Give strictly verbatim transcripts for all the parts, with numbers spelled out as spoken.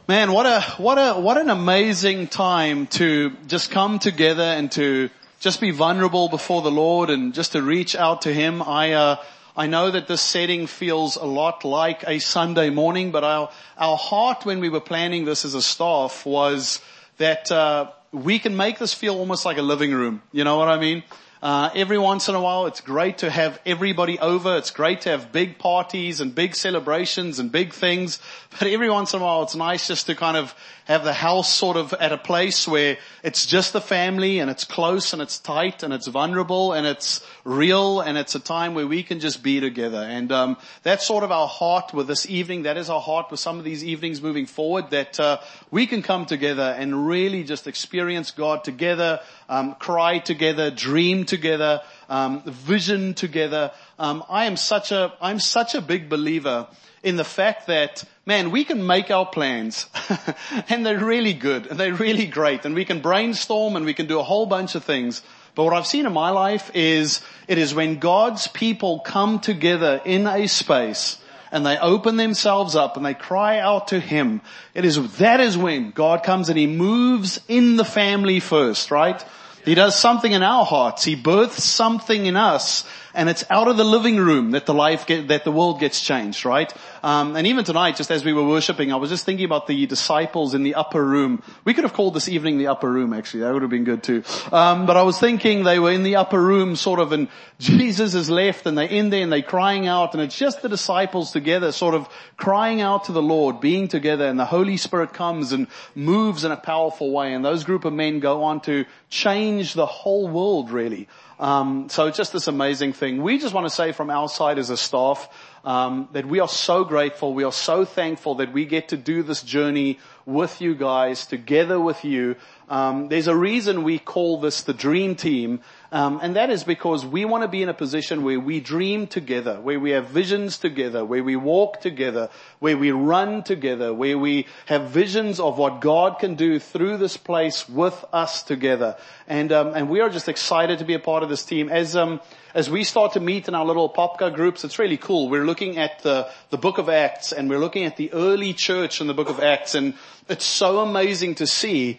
Man, what a, what a, what an amazing time to just come together and to just be vulnerable before the Lord and just to reach out to Him. I, uh, I know that this setting feels a lot like a Sunday morning, but our, our heart when we were planning this as a staff was that, uh, we can make this feel almost like a living room. You know what I mean? Uh, every once in a while, it's great to have everybody over. It's great to have big parties and big celebrations and big things. But every once in a while, it's nice just to kind of have the house sort of at a place where it's just the family and it's close and it's tight and it's vulnerable and it's real and it's a time where we can just be together. And um that's sort of our heart with this evening. That is our heart with some of these evenings moving forward, that uh we can come together and really just experience God together, um cry together, dream together, um vision together. Um I am such a I'm such a big believer in the fact that, man, we can make our plans and they're really good and they're really great and we can brainstorm and we can do a whole bunch of things. But what I've seen in my life is it is when God's people come together in a space and they open themselves up and they cry out to Him. It is, that is when God comes and He moves in the family first, right? He does something in our hearts. He births something in us, and it's out of the living room that the life get, that the world gets changed, right? Um, and even tonight, just as we were worshiping, I was just thinking about the disciples in the upper room. We could have called this evening the upper room, actually. That would have been good too. Um, but I was thinking they were in the upper room sort of, and Jesus is left and they're in there and they're crying out, and it's just the disciples together sort of crying out to the Lord, being together, and the Holy Spirit comes and moves in a powerful way, and those group of men go on to change the whole world, really. Um, so it's just this amazing thing. We just want to say from our side as a staff, um, that we are so grateful. We are so thankful that we get to do this journey with you guys, together with you. Um, there's a reason we call this the Dream Team. Um, and that is because we want to be in a position where we dream together, where we have visions together, where we walk together, where we run together, where we have visions of what God can do through this place with us together. And, um, and we are just excited to be a part of this team. As, um, as we start to meet in our little Popka groups, it's really cool. We're looking at the, the book of Acts, and we're looking at the early church in the book of Acts, and it's so amazing to see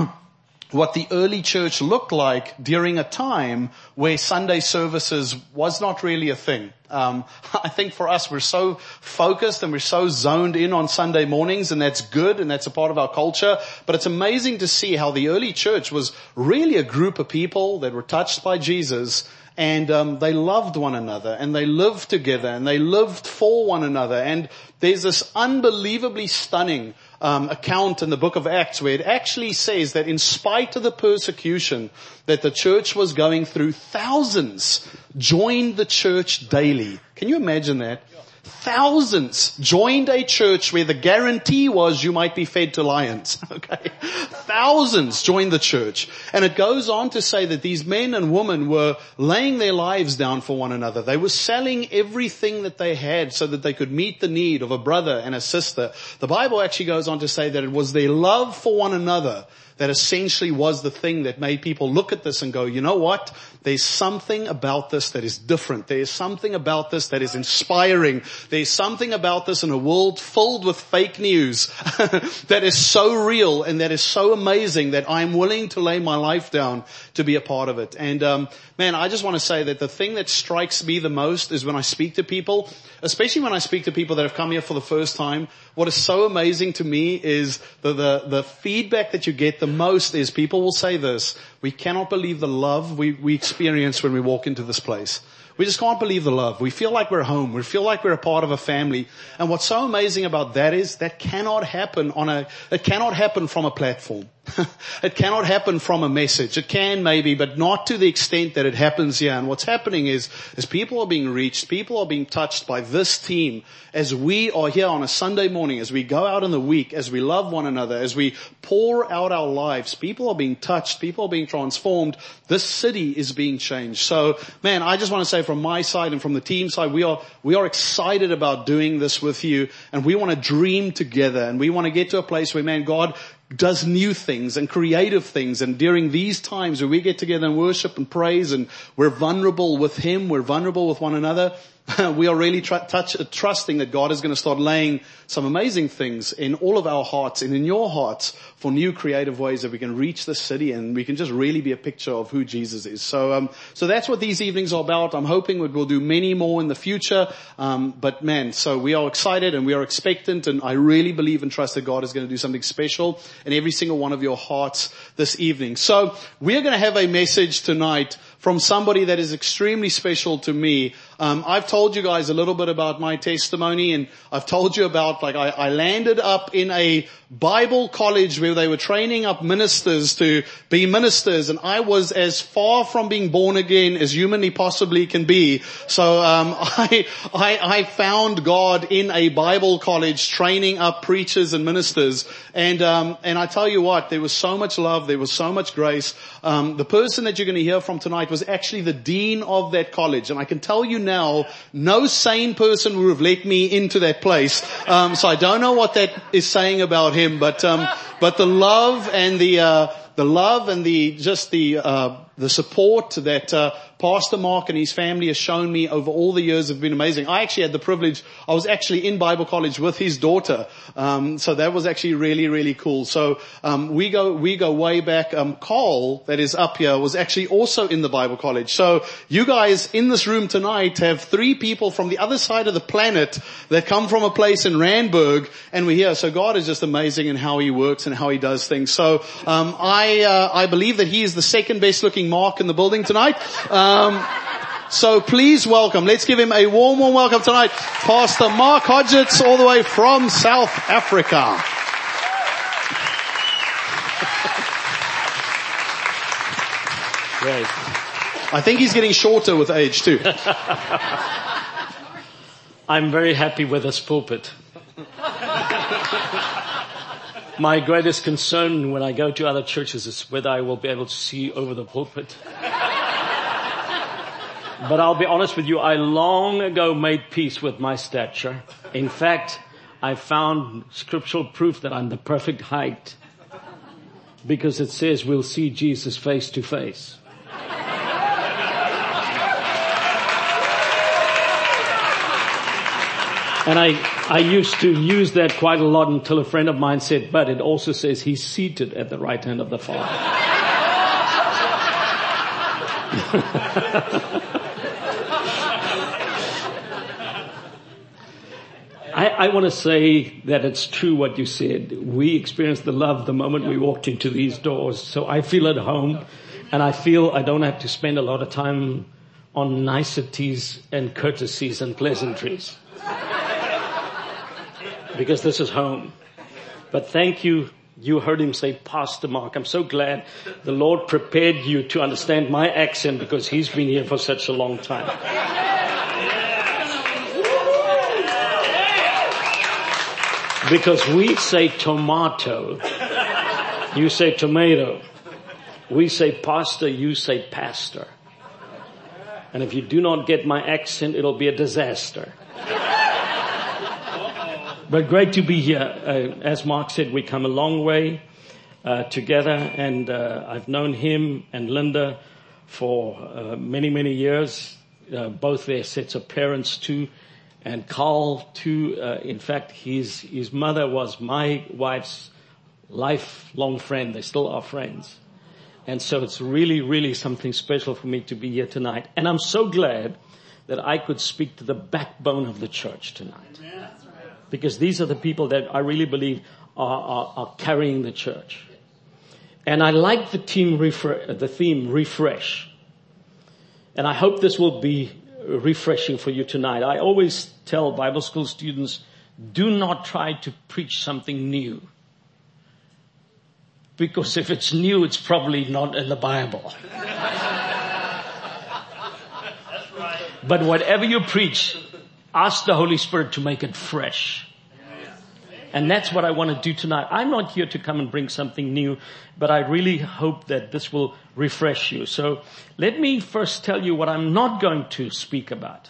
what the early church looked like during a time where Sunday services was not really a thing. Um, I think for us, we're so focused and we're so zoned in on Sunday mornings, and that's good and that's a part of our culture. But it's amazing to see how the early church was really a group of people that were touched by Jesus, and um, they loved one another and they lived together and they lived for one another. And there's this unbelievably stunning Um, account in the book of Acts where it actually says that in spite of the persecution that the church was going through, thousands joined the church daily. Can you imagine that? Thousands joined a church where the guarantee was you might be fed to lions. Okay. Thousands joined the church. And it goes on to say that these men and women were laying their lives down for one another. They were selling everything that they had so that they could meet the need of a brother and a sister. The Bible actually goes on to say that it was their love for one another that essentially was the thing that made people look at this and go, you know what? There's something about this that is different. There's something about this that is inspiring. There's something about this in a world filled with fake news that is so real and that is so amazing that I'm willing to lay my life down to be a part of it. And um man, I just want to say that the thing that strikes me the most is when I speak to people, especially when I speak to people that have come here for the first time, what is so amazing to me is the, the, the feedback that you get the most is people will say this: we cannot believe the love we, we experience when we walk into this place. We just can't believe the love. We feel like we're home. We feel like we're a part of a family. And what's so amazing about that is that cannot happen on a, it cannot happen from a platform. It cannot happen from a message. It can maybe, but not to the extent that it happens here. And what's happening is, is people are being reached. People are being touched by this team as we are here on a Sunday morning, as we go out in the week, as we love one another, as we pour out our lives. People are being touched. People are being transformed. This city is being changed. So, man, I just want to say from my side and from the team side, we are, we are excited about doing this with you, and we want to dream together, and we want to get to a place where, man, God does new things and creative things. And during these times where we get together and worship and praise and we're vulnerable with Him, we're vulnerable with one another, we are really tr- touch, uh, trusting that God is going to start laying some amazing things in all of our hearts and in your hearts for new creative ways that we can reach the city and we can just really be a picture of who Jesus is. So, um, so that's what these evenings are about. I'm hoping that we'll do many more in the future. Um, but man, so we are excited and we are expectant, and I really believe and trust that God is going to do something special in every single one of your hearts this evening. So we're going to have a message tonight from somebody that is extremely special to me. Um, I've told you guys a little bit about my testimony, and I've told you about, like, I, I landed up in a Bible college where they were training up ministers to be ministers, and I was as far from being born again as humanly possibly can be. So um, I, I, I found God in a Bible college training up preachers and ministers, and um, and I tell you what, there was so much love, there was so much grace. Um, the person that you're going to hear from tonight was actually the dean of that college, and I can tell you now, no sane person would have let me into that place. Um, so I don't know what that is saying about him, but um, but the love and the uh, the love and the just the uh, the support that uh, Pastor Mark and his family has shown me over all the years have been amazing. I actually had the privilege, I was actually in Bible college with his daughter. Um, so that was actually really, really cool. So, um, we go, we go way back. Um, Carl, that is up here, was actually also in the Bible college. So you guys in this room tonight have three people from the other side of the planet that come from a place in Randburg, and we're here. So God is just amazing in how he works and how he does things. So, um, I, uh, I believe that he is the second best looking Mark in the building tonight. Um, so please welcome, let's give him a warm, warm welcome tonight, Pastor Mark Hodgetts, all the way from South Africa. Great. I think he's getting shorter with age too. I'm very happy with this pulpit. My greatest concern when I go to other churches is whether I will be able to see over the pulpit. But I'll be honest with you, I long ago made peace with my stature. In fact, I found scriptural proof that I'm the perfect height, because it says we'll see Jesus face to face. And I, I used to use that quite a lot until a friend of mine said, but it also says he's seated at the right hand of the Father. I, I want to say that it's true what you said. We experienced the love the moment we walked into these doors. So I feel at home, and I feel I don't have to spend a lot of time on niceties and courtesies and pleasantries. Because this is home. But thank you. You heard him say, Pastor Mark. I'm so glad the Lord prepared you to understand my accent, because he's been here for such a long time. Because we say tomato, you say tomato. We say pastor, you say pastor. And if you do not get my accent, it'll be a disaster. But great to be here. Uh, as Mark said, we come a long way uh, together, and uh, I've known him and Linda for uh, many, many years, uh, both their sets of parents too, and Carl too. Uh, in fact, his his mother was my wife's lifelong friend. They still are friends. And so it's really, really something special for me to be here tonight. And I'm so glad that I could speak to the backbone of the church tonight. Because these are the people that I really believe are, are, are carrying the church. And I like the theme, refre- the theme refresh. And I hope this will be refreshing for you tonight. I always tell Bible school students, do not try to preach something new. Because if it's new, it's probably not in the Bible. But whatever you preach, ask the Holy Spirit to make it fresh. And that's what I want to do tonight. I'm not here to come and bring something new, but I really hope that this will refresh you. So let me first tell you what I'm not going to speak about.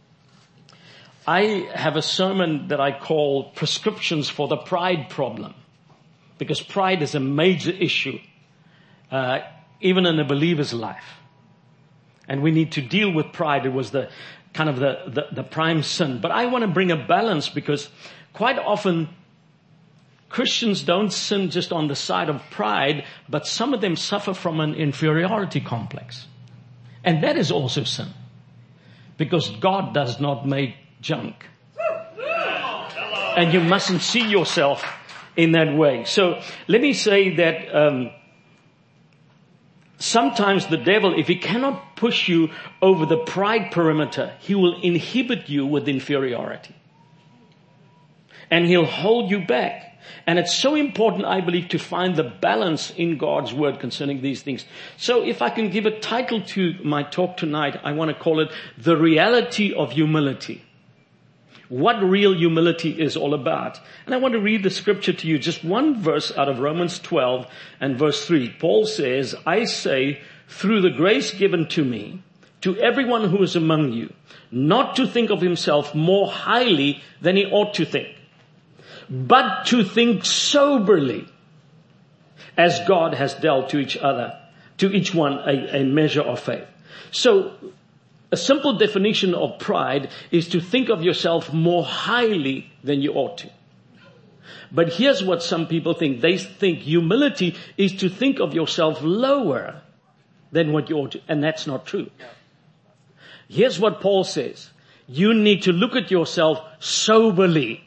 I have a sermon that I call Prescriptions for the Pride Problem, because pride is a major issue, uh, even in a believer's life. And we need to deal with pride. It was the kind of the, the, the prime sin. But I want to bring a balance, because quite often Christians don't sin just on the side of pride, but some of them suffer from an inferiority complex. And that is also sin, because God does not make junk. And you mustn't see yourself in that way. So let me say that um, sometimes the devil, if he cannot push you over the pride perimeter, he will inhibit you with inferiority. And he'll hold you back. And it's so important, I believe, to find the balance in God's word concerning these things. So if I can give a title to my talk tonight, I want to call it The Reality of Humility. What real humility is all about. And I want to read the scripture to you, just one verse out of Romans twelve and verse three. Paul says, I say, through the grace given to me, to everyone who is among you, not to think of himself more highly than he ought to think, but to think soberly, as God has dealt to each other, to each one a, a measure of faith. So, a simple definition of pride is to think of yourself more highly than you ought to. But here's what some people think. They think humility is to think of yourself lower than what you ought to. And that's not true. Here's what Paul says. You need to look at yourself soberly.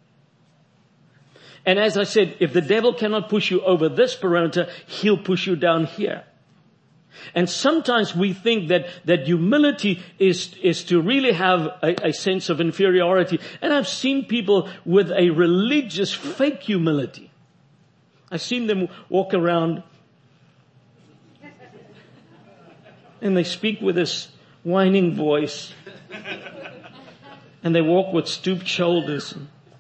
And as I said, if the devil cannot push you over this perimeter, he'll push you down here. And sometimes we think that, that humility is, is to really have a, a sense of inferiority. And I've seen people with a religious fake humility. I've seen them walk around and they speak with this whining voice. And they walk with stooped shoulders.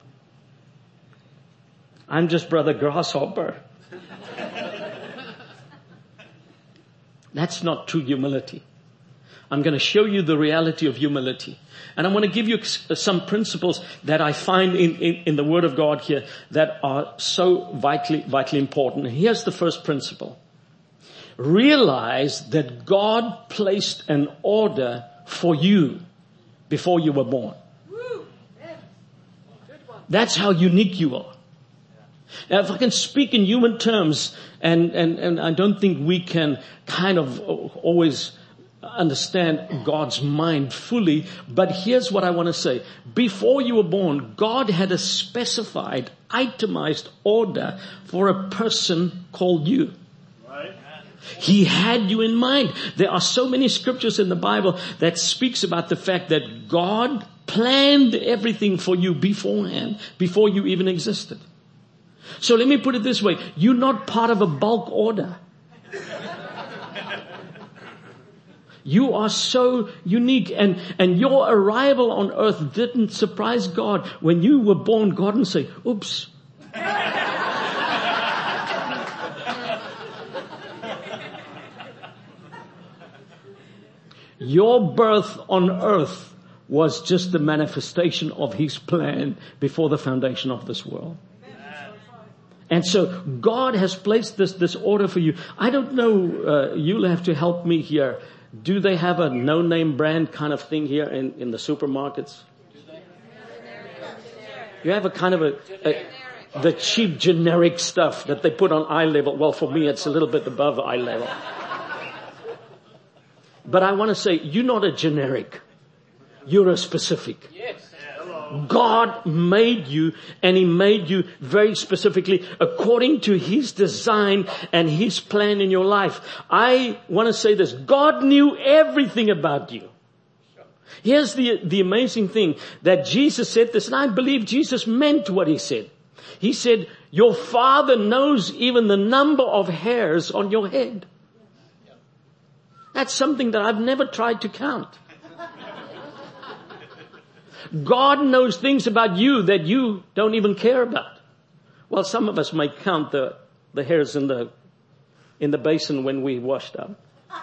I'm just Brother Grasshopper. That's not true humility. I'm going to show you the reality of humility. And I want to give you some principles that I find in, in, in the Word of God here that are so vitally, vitally important. Here's the first principle. Realize that God placed an order for you before you were born. That's how unique you are. Now, if I can speak in human terms, and, and, and I don't think we can kind of always understand God's mind fully, but here's what I want to say. Before you were born, God had a specified, itemized order for a person called you. He had you in mind. There are so many scriptures in the Bible that speaks about the fact that God planned everything for you beforehand, before you even existed. So let me put it this way. You're not part of a bulk order. You are so unique, and, and your arrival on earth didn't surprise God. When you were born, God didn't say, oops. Your birth on earth was just the manifestation of His plan before the foundation of this world. And so God has placed this, this order for you. I don't know, uh, you'll have to help me here. Do they have a no-name brand kind of thing here in, in the supermarkets? You have a kind of a, a, the cheap generic stuff that they put on eye level. Well, for me, it's a little bit above eye level. But I want to say, you're not a generic. You're a specific. God made you, and He made you very specifically according to His design and His plan in your life. I want to say this. God knew everything about you. Here's the, the amazing thing, that Jesus said this, and I believe Jesus meant what He said. He said, your Father knows even the number of hairs on your head. That's something that I've never tried to count. God knows things about you that you don't even care about. Well, some of us may count the, the hairs in the, in the basin when we washed up.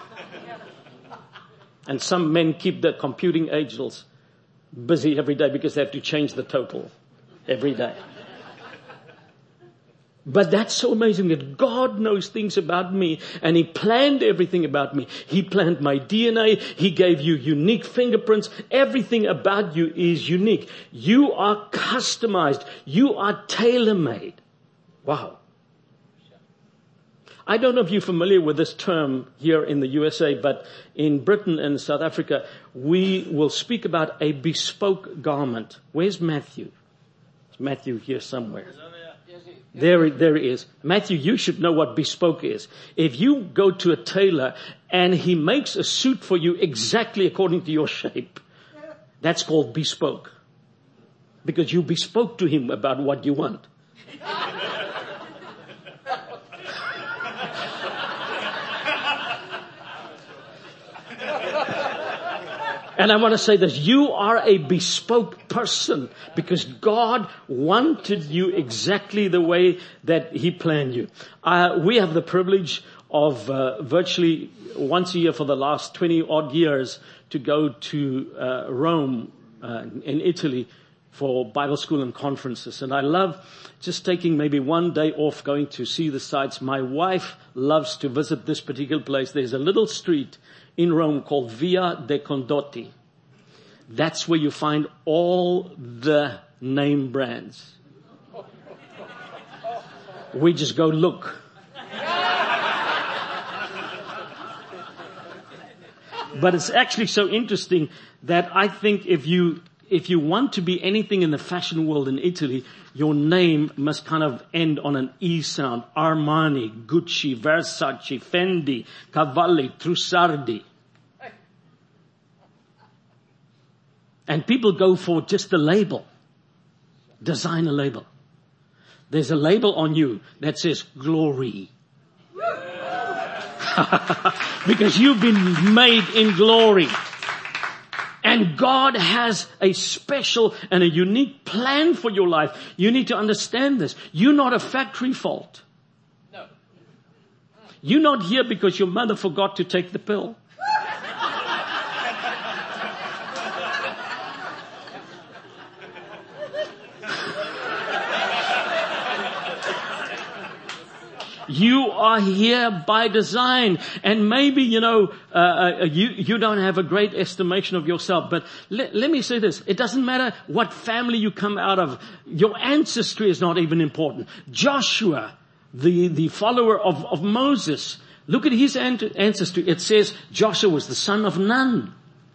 And some men keep the computing angels busy every day because they have to change the total every day. But that's so amazing that God knows things about me and He planned everything about me. He planned my D N A. He gave you unique fingerprints. Everything about you is unique. You are customized. You are tailor-made. Wow. I don't know if you're familiar with this term here in the U S A, but in Britain and South Africa, we will speak about a bespoke garment. Where's Matthew? Is Matthew here somewhere? There, there he is. Matthew, you should know what bespoke is. If you go to a tailor and he makes a suit for you exactly according to your shape, that's called bespoke. Because you bespoke to him about what you want. And I want to say this, you are a bespoke person because God wanted you exactly the way that He planned you. Uh, we have the privilege of uh, virtually once a year for the last twenty odd years to go to uh, Rome uh, in Italy for Bible school and conferences. And I love just taking maybe one day off going to see the sights. My wife loves to visit this particular place. There's a little street in Rome called Via de Condotti. That's where you find all the name brands. We just go look. But it's actually so interesting that I think if you if you want to be anything in the fashion world in Italy, your name must kind of end on an E sound. Armani, Gucci, Versace, Fendi, Cavalli, Trussardi. And people go for just the label. Design a label. There's a label on you that says glory. Because you've been made in glory. And God has a special and a unique plan for your life. You need to understand this. You're not a factory fault. No. You're not here because your mother forgot to take the pill. You are here by design. And maybe, you know, uh, uh, you, you don't have a great estimation of yourself. But let, let me say this. It doesn't matter what family you come out of. Your ancestry is not even important. Joshua, the, the follower of, of Moses, look at his ancestry. It says Joshua was the son of Nun.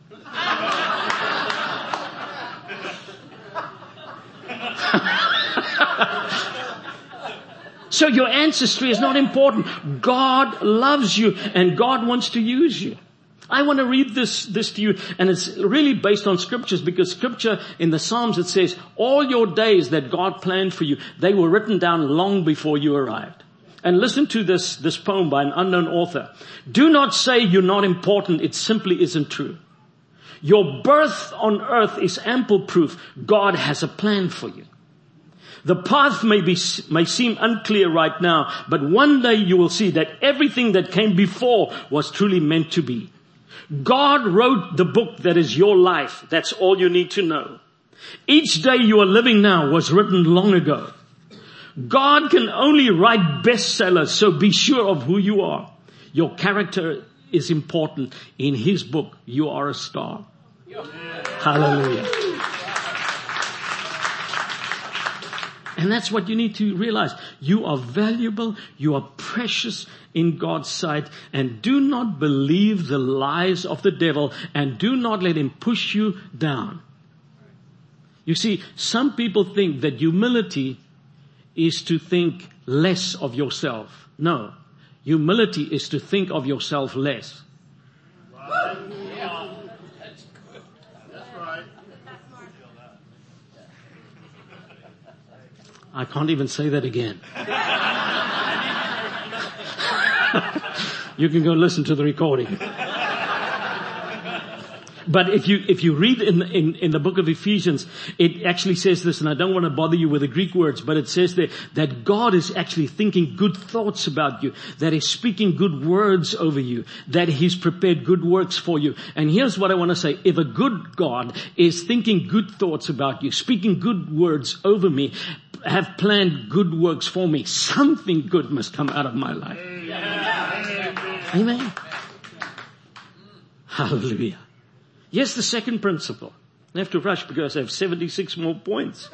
So your ancestry is not important. God loves you and God wants to use you. I want to read this, this to you, and it's really based on scriptures, because scripture in the Psalms, it says, all your days that God planned for you, they were written down long before you arrived. And listen to this, this poem by an unknown author. Do not say you're not important. It simply isn't true. Your birth on earth is ample proof God has a plan for you. The path may be, may seem unclear right now, but one day you will see that everything that came before was truly meant to be. God wrote the book that is your life. That's all you need to know. Each day you are living now was written long ago. God can only write bestsellers, so be sure of who you are. Your character is important. In His book, you are a star. Hallelujah. And that's what you need to realize. You are valuable. You are precious in God's sight. And do not believe the lies of the devil. And do not let him push you down. You see, some people think that humility is to think less of yourself. No. Humility is to think of yourself less. Right. Yeah. That's good. That's right. I can't even say that again. You can go listen to the recording. But if you, if you read in, in, in the book of Ephesians, it actually says this, and I don't want to bother you with the Greek words, but it says there that God is actually thinking good thoughts about you, that He's speaking good words over you, that He's prepared good works for you. And here's what I want to say. If a good God is thinking good thoughts about you, speaking good words over me, have planned good works for me. Something good must come out of my life. Amen. Hallelujah. Here's the second principle. I have to rush because I have seventy-six more points.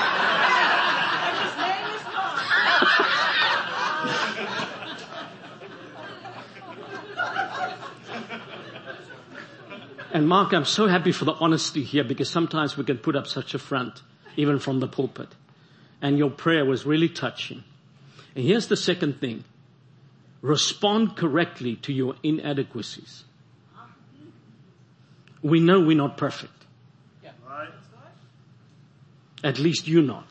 And Mark, I'm so happy for the honesty here, because sometimes we can put up such a front, even from the pulpit. And your prayer was really touching. And here's the second thing. Respond correctly to your inadequacies. We know we're not perfect. At least you're not.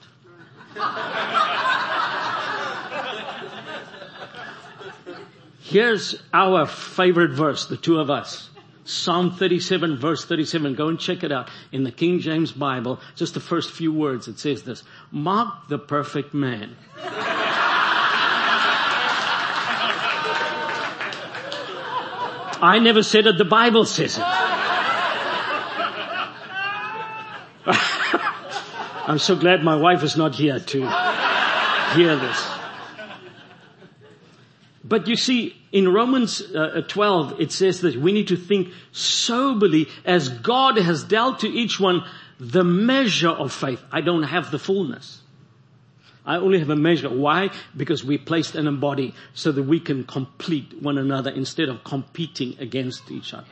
Here's our favorite verse, the two of us. Psalm thirty-seven, verse thirty-seven. Go and check it out in the King James Bible. Just the first few words, it says this. Mark the perfect man. I never said it, the Bible says it. I'm so glad my wife is not here to hear this. But you see, in Romans uh, twelve, it says that we need to think soberly as God has dealt to each one the measure of faith. I don't have the fullness. I only have a measure. Why? Because we placed in a body so that we can complete one another instead of competing against each other.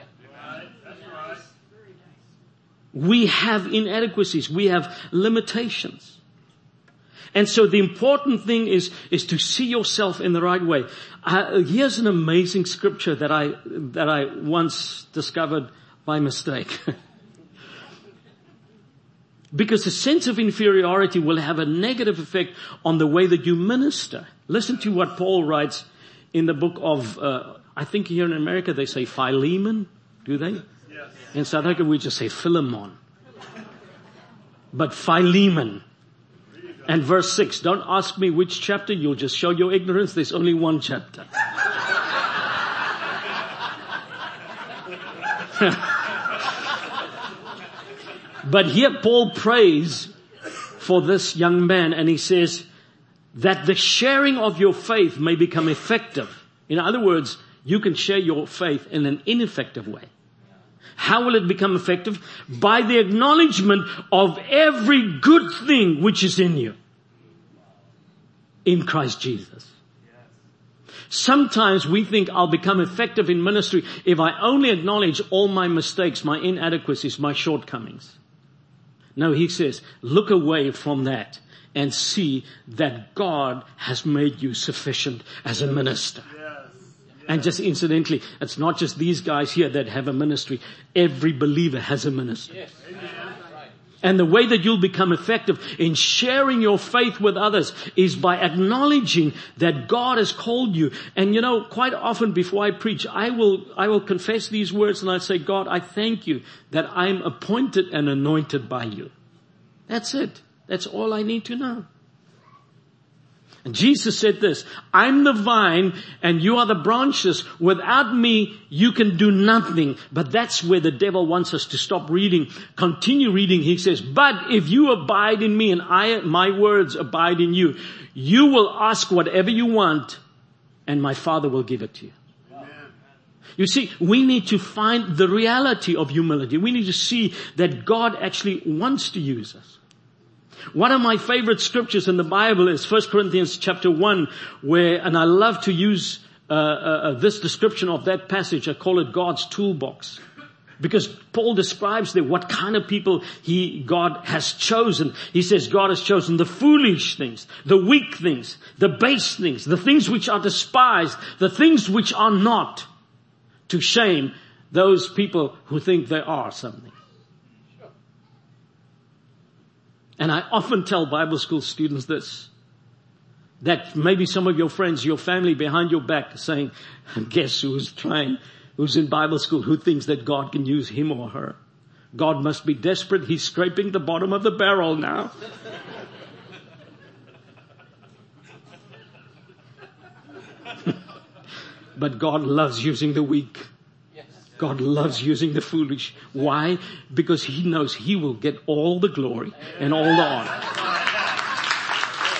We have inadequacies. We have limitations. And so the important thing is, is to see yourself in the right way. Uh, here's an amazing scripture that I, that I once discovered by mistake. Because a sense of inferiority will have a negative effect on the way that you minister. Listen to what Paul writes in the book of, uh, I think here in America they say Philemon. Do they? Yes. In South Africa we just say Philemon. But Philemon. And verse six, don't ask me which chapter, you'll just show your ignorance. There's only one chapter. But here Paul prays for this young man, and he says that the sharing of your faith may become effective. In other words, you can share your faith in an ineffective way. How will it become effective? By the acknowledgement of every good thing which is in you. In Christ Jesus. Sometimes we think I'll become effective in ministry if I only acknowledge all my mistakes, my inadequacies, my shortcomings. No, he says, look away from that and see that God has made you sufficient as a minister. And just incidentally, it's not just these guys here that have a ministry. Every believer has a ministry. Yes. And the way that you'll become effective in sharing your faith with others is by acknowledging that God has called you. And you know, quite often before I preach, I will, I will confess these words and I say, God, I thank you that I'm appointed and anointed by you. That's it. That's all I need to know. And Jesus said this, I'm the vine and you are the branches. Without me, you can do nothing. But that's where the devil wants us to stop reading. Continue reading. He says, but if you abide in me and I, my words abide in you, you will ask whatever you want and my Father will give it to you. Amen. You see, we need to find the reality of humility. We need to see that God actually wants to use us. One of my favorite scriptures in the Bible is First Corinthians chapter one, where, and I love to use uh, uh, this description of that passage. I call it God's toolbox. Because Paul describes there what kind of people he, God has chosen. He says God has chosen the foolish things, the weak things, the base things, the things which are despised, the things which are not, to shame those people who think they are something. And I often tell Bible school students this, that maybe some of your friends, your family behind your back are saying, guess who's trying, who's in Bible school, who thinks that God can use him or her? God must be desperate. He's scraping the bottom of the barrel now. But God loves using the weak. God loves using the foolish. Why? Because he knows he will get all the glory and all the honor.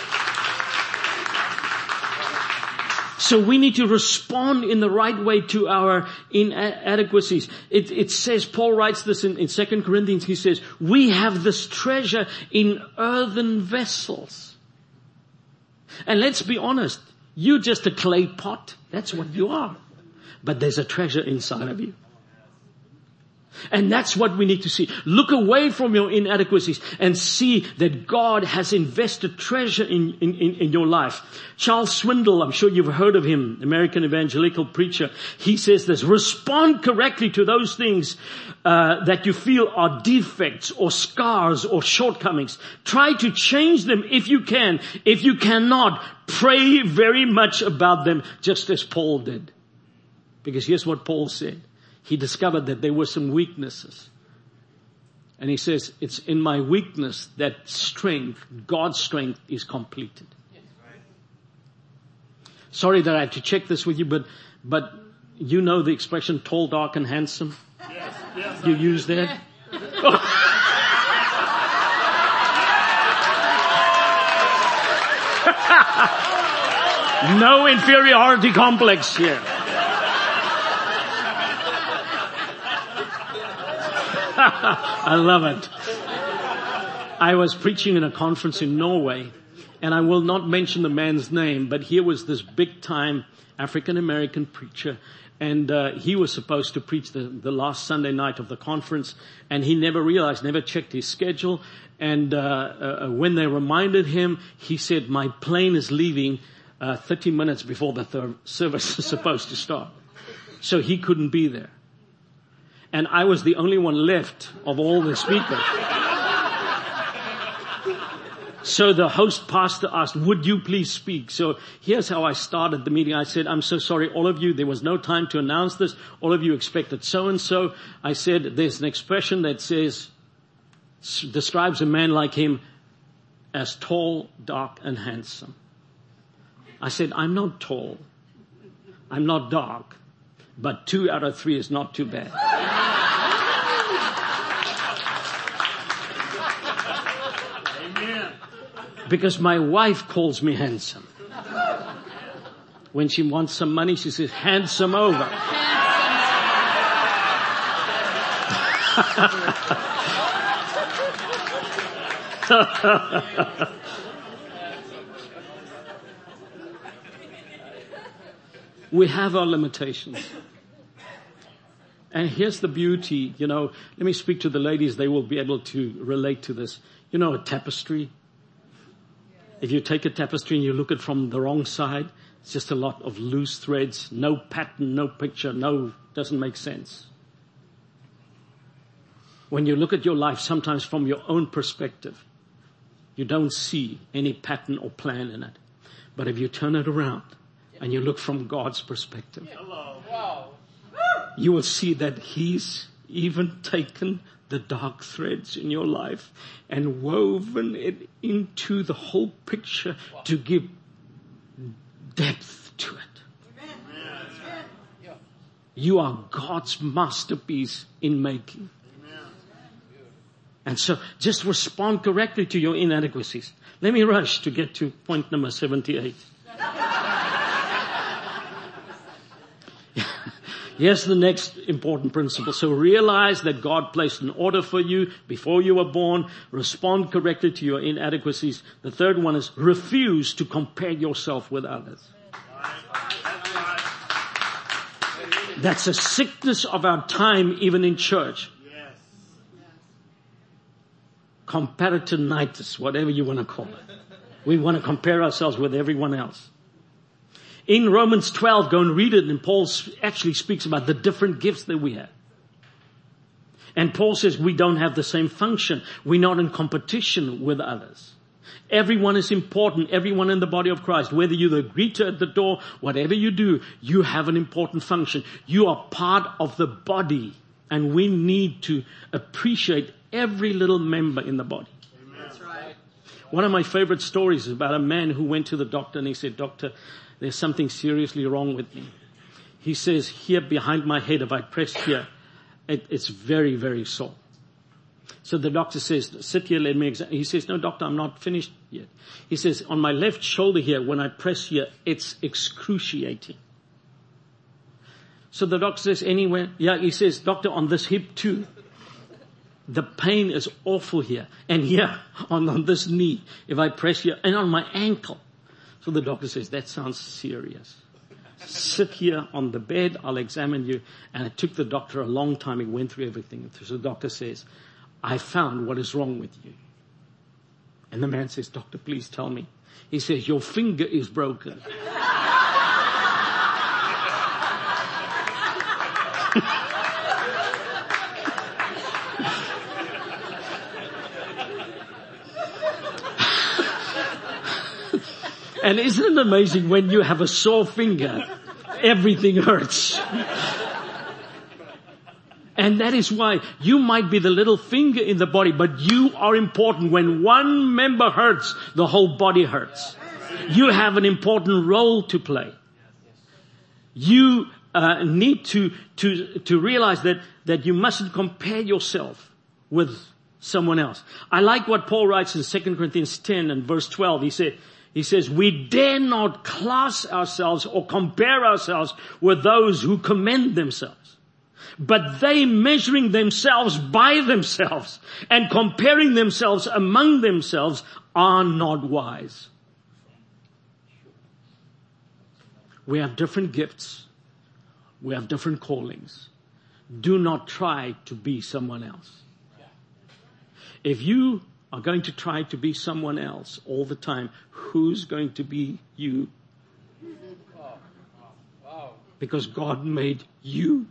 So we need to respond in the right way to our inadequacies. It, it says, Paul writes this in, in Second Corinthians, he says, we have this treasure in earthen vessels. And let's be honest, you're just a clay pot. That's what you are. But there's a treasure inside of you. And that's what we need to see. Look away from your inadequacies and see that God has invested treasure in, in, in, in your life. Charles Swindoll, I'm sure you've heard of him, American evangelical preacher. He says this, respond correctly to those things uh, that you feel are defects or scars or shortcomings. Try to change them if you can. If you cannot, pray very much about them, just as Paul did. Because here's what Paul said. He discovered that there were some weaknesses. And he says, it's in my weakness that strength, God's strength, is completed. Sorry that I have to check this with you, but, but you know the expression tall, dark, and handsome? Yes, yes. You use that? No inferiority complex here. I love it. I was preaching in a conference in Norway, and I will not mention the man's name, but here was this big-time African-American preacher, and uh, he was supposed to preach the, the last Sunday night of the conference, and he never realized, never checked his schedule, and uh, uh, when they reminded him, he said, my plane is leaving uh, thirty minutes before the third service is supposed to start. So he couldn't be there. And I was the only one left of all the speakers. So the host pastor asked, would you please speak? So here's how I started the meeting. I said, I'm so sorry, all of you, there was no time to announce this. All of you expected so-and-so. I said, there's an expression that says, describes a man like him as tall, dark, and handsome. I said, I'm not tall. I'm not dark. But two out of three is not too bad. Amen. Because my wife calls me handsome. When she wants some money, she says, hand some over. We have our limitations. And here's the beauty, you know, let me speak to the ladies, they will be able to relate to this. You know, a tapestry. If you take a tapestry and you look at it from the wrong side, it's just a lot of loose threads, no pattern, no picture, no, doesn't make sense. When you look at your life, sometimes from your own perspective, you don't see any pattern or plan in it. But if you turn it around and you look from God's perspective, you will see that He's even taken the dark threads in your life and woven it into the whole picture to give depth to it. You are God's masterpiece in making. And so just respond correctly to your inadequacies. Let me rush to get to point number seventy-eight. Here's the next important principle. So realize that God placed an order for you before you were born. Respond correctly to your inadequacies. The third one is refuse to compare yourself with others. That's a sickness of our time, even in church. Comparatinitis, whatever you want to call it. We want to compare ourselves with everyone else. In Romans twelve, go and read it, and Paul actually speaks about the different gifts that we have. And Paul says we don't have the same function. We're not in competition with others. Everyone is important, everyone in the body of Christ. Whether you're the greeter at the door, whatever you do, you have an important function. You are part of the body, and we need to appreciate every little member in the body. That's right. One of my favorite stories is about a man who went to the doctor and he said, Doctor, there's something seriously wrong with me. He says, here behind my head, if I press here, it, it's very, very sore. So the doctor says, sit here, let me examine. He says, no, doctor, I'm not finished yet. He says, on my left shoulder here, when I press here, it's excruciating. So the doctor says, anywhere? Yeah, he says, doctor, on this hip too. The pain is awful here. And here, on, on this knee, if I press here, and on my ankle. So the doctor says, that sounds serious. Sit here on the bed, I'll examine you. And it took the doctor a long time. He went through everything. So the doctor says, I found what is wrong with you. And the man says, doctor, please tell me. He says, your finger is broken. And isn't it amazing when you have a sore finger, everything hurts. And that is why you might be the little finger in the body, but you are important. When one member hurts, the whole body hurts. You have an important role to play. You uh, need to, to, to realize that, that you mustn't compare yourself with someone else. I like what Paul writes in Second Corinthians ten and verse twelve. He said, He says, we dare not class ourselves or compare ourselves with those who commend themselves. But they, measuring themselves by themselves and comparing themselves among themselves, are not wise. We have different gifts. We have different callings. Do not try to be someone else. If you are going to try to be someone else all the time, who's going to be you? Because God made you.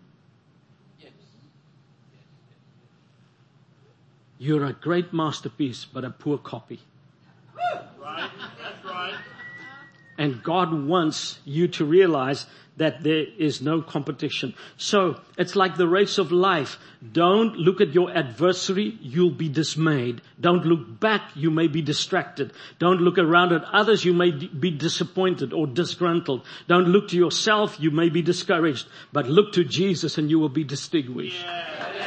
You're a great masterpiece, but a poor copy. Right, that's right. And God wants you to realize that there is no competition. So it's like the race of life. Don't look at your adversary, you'll be dismayed. Don't look back, you may be distracted. Don't look around at others, you may be disappointed or disgruntled. Don't look to yourself, you may be discouraged. But look to Jesus and you will be distinguished. Yeah.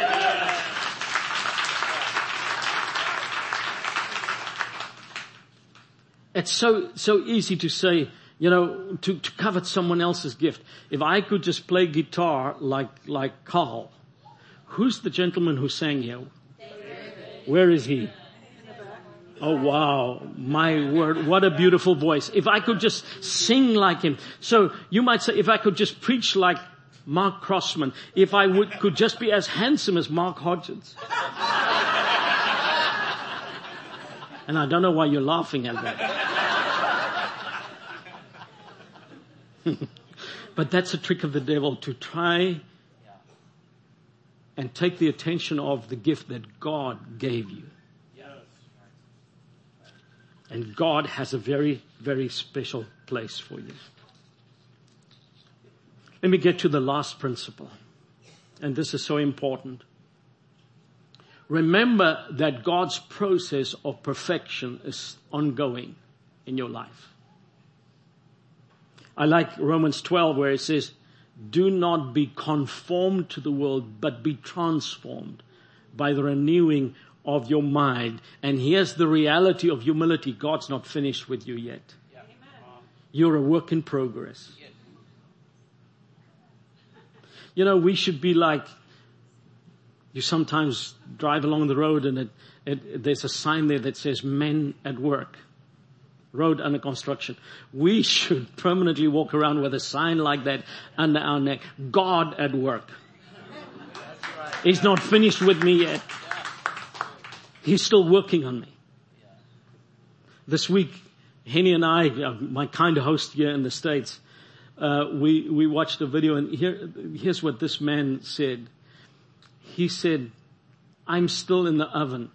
It's so, so easy to say, you know, to, to covet someone else's gift. If I could just play guitar like, like Carl. Who's the gentleman who sang here? Where is he? Oh wow, my word, what a beautiful voice. If I could just sing like him. So you might say, if I could just preach like Mark Crossman. If I would, could just be as handsome as Mark Hodgins. And I don't know why you're laughing at that. But that's a trick of the devil, to try and take the attention of the gift that God gave you. And God has a very, very special place for you. Let me get to the last principle. And this is so important. Remember that God's process of perfection is ongoing in your life. I like Romans twelve where it says, do not be conformed to the world, but be transformed by the renewing of your mind. And here's the reality of humility. God's not finished with you yet. Yeah. You're a work in progress. Yes. You know, we should be like, you sometimes drive along the road and it, it, there's a sign there that says men at work. Road under construction. We should permanently walk around with a sign like that under our neck. God at work. That's right. He's not finished with me yet. He's still working on me. This week, Henny and I, my kind host here in the States, uh, we, we watched a video, and here, here's what this man said. He said, I'm still in the oven.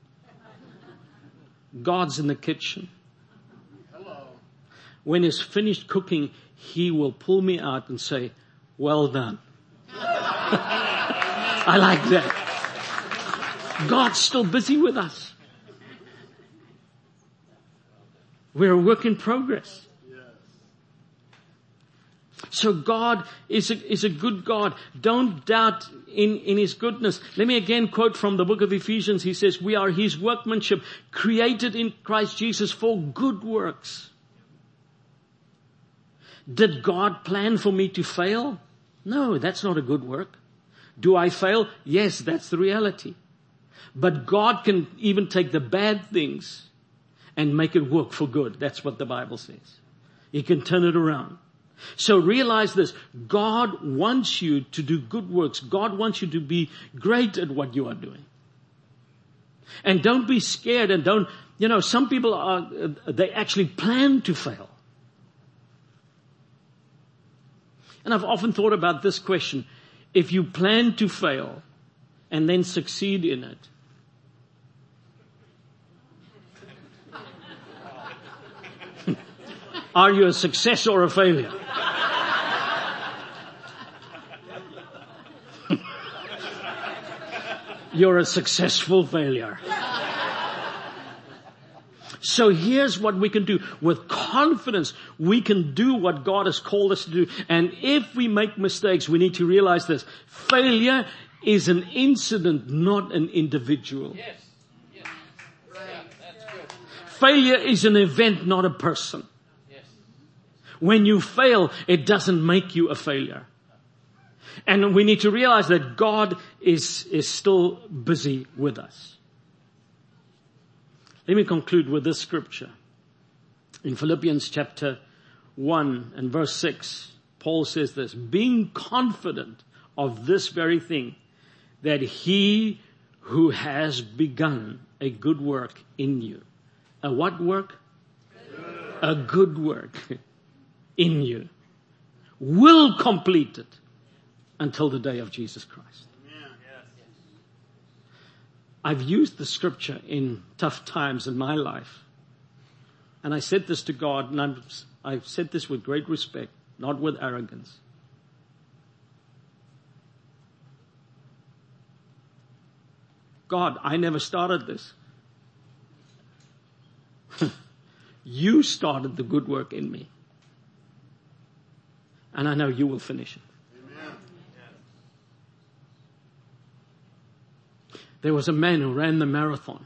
God's in the kitchen. When he's finished cooking, he will pull me out and say, well done. I like that. God's still busy with us. We're a work in progress. So God is a, is a good God. Don't doubt in, in His goodness. Let me again quote from the book of Ephesians. He says, we are His workmanship, created in Christ Jesus for good works. Did God plan for me to fail? No, that's not a good work. Do I fail? Yes, that's the reality. But God can even take the bad things and make it work for good. That's what the Bible says. He can turn it around. So realize this. God wants you to do good works. God wants you to be great at what you are doing. And don't be scared and don't, you know, some people are, they actually plan to fail. And I've often thought about this question. If you plan to fail and then succeed in it, are you a success or a failure? You're a successful failure. So here's what we can do. With confidence, we can do what God has called us to do. And if we make mistakes, we need to realize this. Failure is an incident, not an individual. Yes. Yes. Right. That's good. Failure is an event, not a person. Yes. When you fail, it doesn't make you a failure. And we need to realize that God is, is still busy with us. Let me conclude with this scripture. In Philippians chapter one and verse six, Paul says this, being confident of this very thing, that He who has begun a good work in you. A what work? Good. A good work in you. Will complete it until the day of Jesus Christ. Yeah. Yes. I've used the scripture in tough times in my life. And I said this to God, and I'm, I've said this with great respect, not with arrogance. God, I never started this. You started the good work in me. And I know you will finish it. Amen. There was a man who ran the marathon.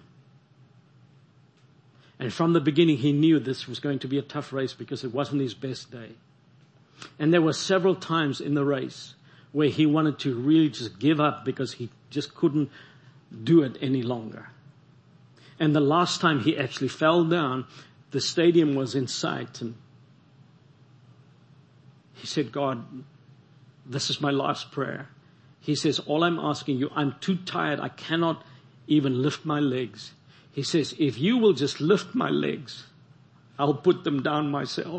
And from the beginning he knew this was going to be a tough race because it wasn't his best day. And there were several times in the race where he wanted to really just give up because he just couldn't do it any longer. And the last time he actually fell down, the stadium was in sight, and he said, God, this is my last prayer. He says, all I'm asking you, I'm too tired. I cannot even lift my legs. He says, if you will just lift my legs, I'll put them down myself.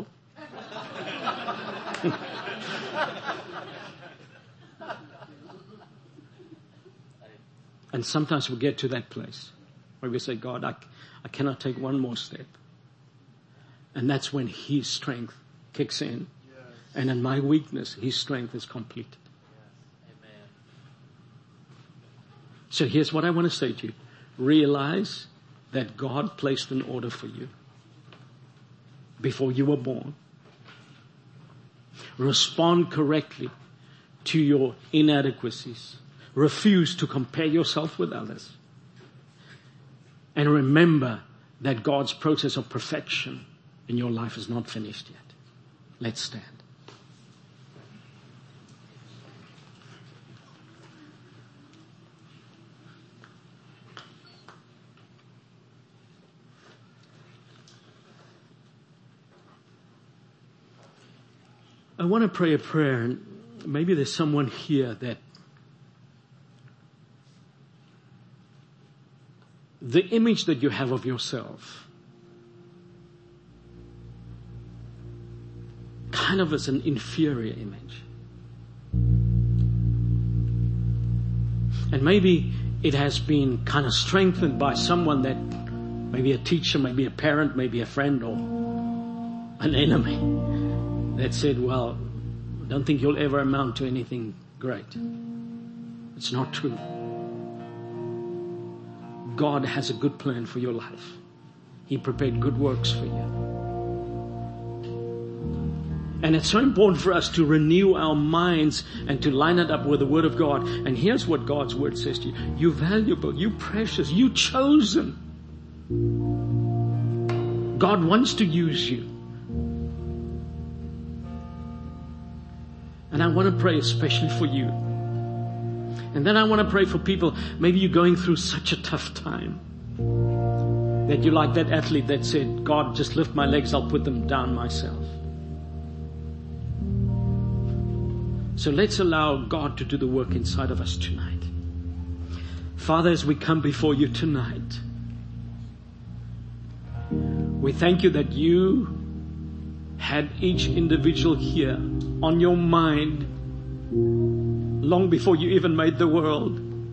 And sometimes we get to that place where we say, God, I, I cannot take one more step. And that's when His strength kicks in. Yes. And in my weakness, His strength is completed. Yes. Amen. So here's what I want to say to you. Realize that God placed an order for you before you were born. Respond correctly to your inadequacies. Refuse to compare yourself with others. And remember that God's process of perfection in your life is not finished yet. Let's stand. I want to pray a prayer, and maybe there's someone here that the image that you have of yourself kind of is an inferior image. And maybe it has been kind of strengthened by someone that, maybe a teacher, maybe a parent, maybe a friend or an enemy that said, well, I don't think you'll ever amount to anything great. It's not true. God has a good plan for your life. He prepared good works for you. And it's so important for us to renew our minds and to line it up with the Word of God. And here's what God's Word says to you. You're valuable, you're precious, you're chosen. God wants to use you. And I want to pray especially for you. And then I want to pray for people, maybe you're going through such a tough time that you're like that athlete that said, God, just lift my legs, I'll put them down myself. So let's allow God to do the work inside of us tonight. Father, as we come before you tonight, we thank you that you had each individual here on your mind long before you even made the world.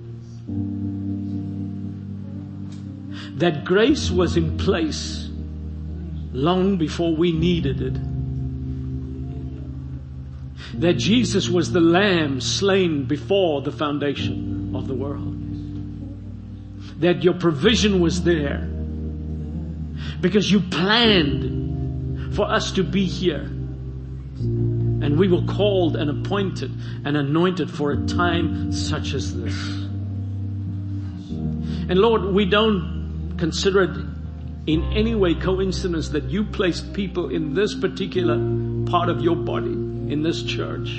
That grace was in place long before we needed it. That Jesus was the Lamb slain before the foundation of the world. That your provision was there because you planned for us to be here. And we were called and appointed and anointed for a time such as this. And Lord, we don't consider it in any way coincidence that you placed people in this particular part of your body, in this church,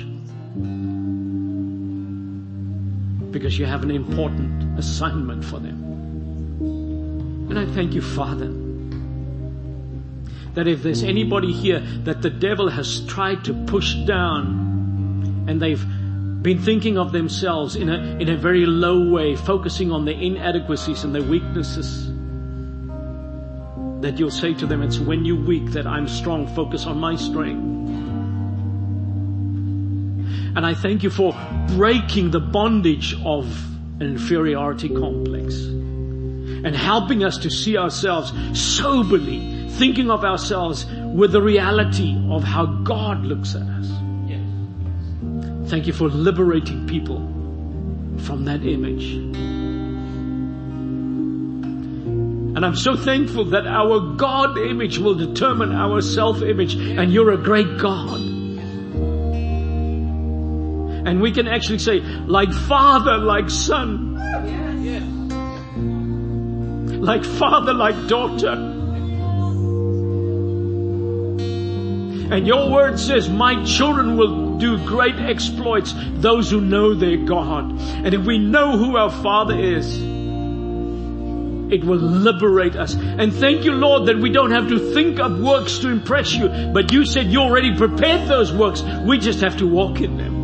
because you have an important assignment for them. And I thank you, Father, that if there's anybody here that the devil has tried to push down and they've been thinking of themselves in a, in a very low way, focusing on their inadequacies and their weaknesses, that you'll say to them, it's when you're weak that I'm strong, focus on my strength. And I thank you for breaking the bondage of an inferiority complex and helping us to see ourselves soberly, thinking of ourselves with the reality of how God looks at us. Yes. Thank you for liberating people from that image. And I'm so thankful that our God image will determine our self-image. And you're a great God. And we can actually say, like Father, like Son. Yes. Like Father, like daughter. And your word says, my children will do great exploits, those who know their God. And if we know who our Father is, it will liberate us. And thank you, Lord, that we don't have to think of works to impress you, but you said you already prepared those works. We just have to walk in them.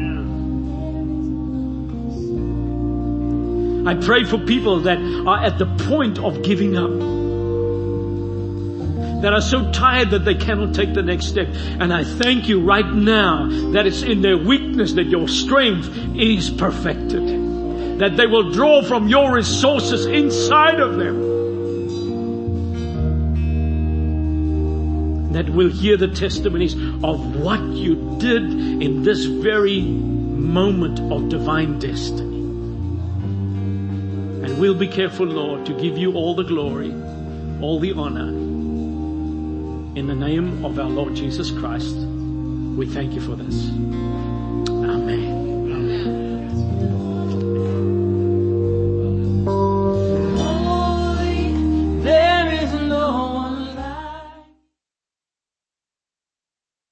I pray for people that are at the point of giving up, that are so tired that they cannot take the next step. And I thank you right now that it's in their weakness that your strength is perfected, that they will draw from your resources inside of them, that we'll hear the testimonies of what you did in this very moment of divine destiny. And we'll be careful, Lord, to give you all the glory, all the honor. In the name of our Lord Jesus Christ, we thank you for this. Amen.